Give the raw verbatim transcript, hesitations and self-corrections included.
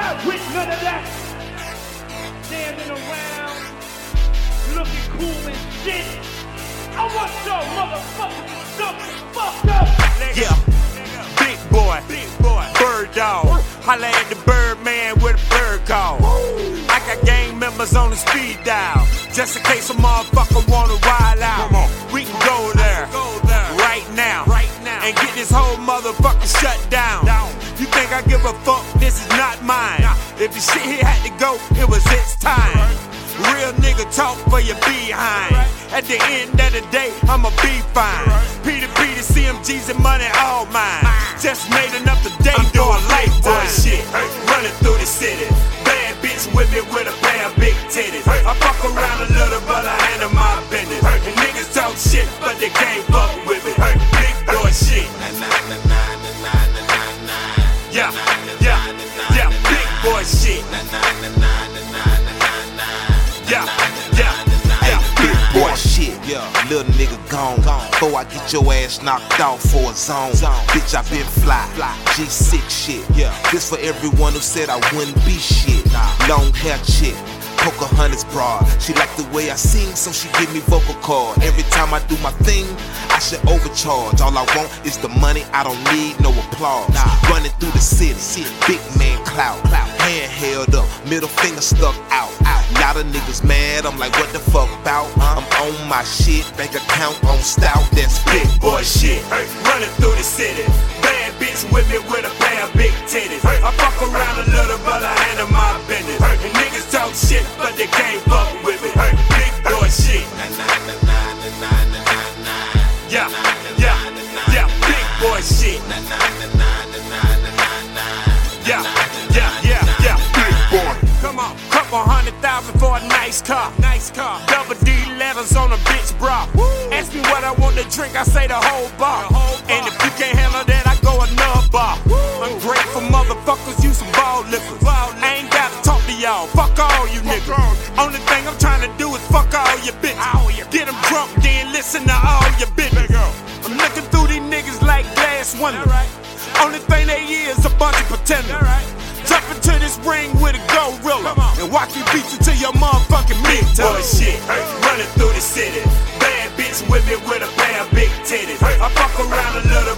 with none of that standing around looking cool and shit. I want your motherfuckers to fuck up. Yeah, big boy, big boy, bird dog. Holla at the Birdman with a bird call. I got gang members on the speed dial, just in case a motherfucker wanna wild out. We can go there, right now, and get this whole motherfucker shut down. You think I give a fuck? This is not mine. If the shit here had to go, it was its time. Real nigga talk for your behind. At the end of the day, I'ma be fine. P to P to C M Gs and money all mine. Just made enough today doing life boy shit. Running through the city. Bad bitch with me with a pair of big titties. I fuck around a little but I handle my business. And niggas talk shit but they can't fuck with me. Big boy shit. Yeah, yeah, yeah, big boy shit. Yeah, yeah, yeah, big boy shit. Yeah, little nigga gone. Before I get your ass knocked off for a zone. Bitch, I been fly. G six shit. Yeah, this for everyone who said I wouldn't be shit. Long hair chick. Pocahontas broad. She like the way I sing, so she give me vocal cord. Every time I do my thing, I should overcharge. All I want is the money, I don't need no applause. Running through the city, big man clout. Hand held up, middle finger stuck out. Lot of niggas mad, I'm like, what the fuck bout? I'm on my shit, bank account on stout. That's big boy shit. Running through the city, bad bitch with me with a pair of big titties. I fuck around a little but I handle my business. And niggas talk shit but they can't fuck with me. Big boy shit. Yeah, yeah, yeah, big boy shit. Yeah, yeah, yeah, yeah, big boy. Come on, couple hundred thousand for a nice car. Nice car. Double D letters on a bitch bra. Ask me what I want to drink, I say the whole bar. And if you can't handle that, I go another bar. Ungrateful motherfuckers, you some ball lippers. I ain't gotta talk to y'all, fuck all you niggas. Only thing I'm trying to do is fuck all your bitches. Get them drunk, then listen to all your bitches. I'm looking through these niggas like glass windows. Only thing they is a bunch of pretenders. Jump into this ring with a gorilla and watch me beat you to your motherfucking big boy shit. Running through the city, bad bitch with me with a pair of big titties. I fuck around a little